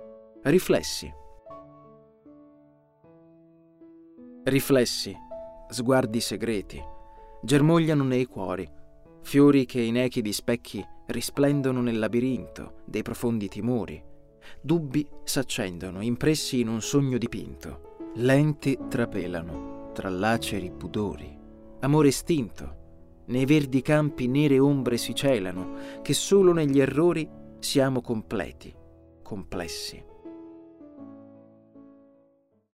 Riflessi. Riflessi, sguardi segreti, germogliano nei cuori, fiori che inechi di specchi risplendono nel labirinto dei profondi timori, dubbi s'accendono impressi in un sogno dipinto, lenti trapelano tra laceri pudori, amore estinto, nei verdi campi nere ombre si celano, che solo negli errori siamo completi, complessi.